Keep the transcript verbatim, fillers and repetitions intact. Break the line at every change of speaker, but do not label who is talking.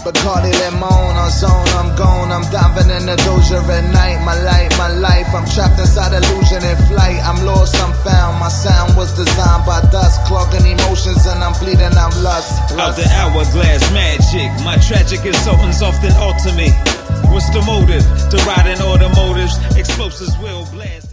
Bacardi Limon on zone, I'm gone. I'm diving in the doja at night. My light, my life, I'm trapped inside illusion in flight. I'm lost, I'm found. My sound was designed by dust, clogging emotions, and I'm bleeding out lust. lust.
Out the hourglass magic, my tragic insultants often alter me. What's the motive to riding automotives? Explosives will blast.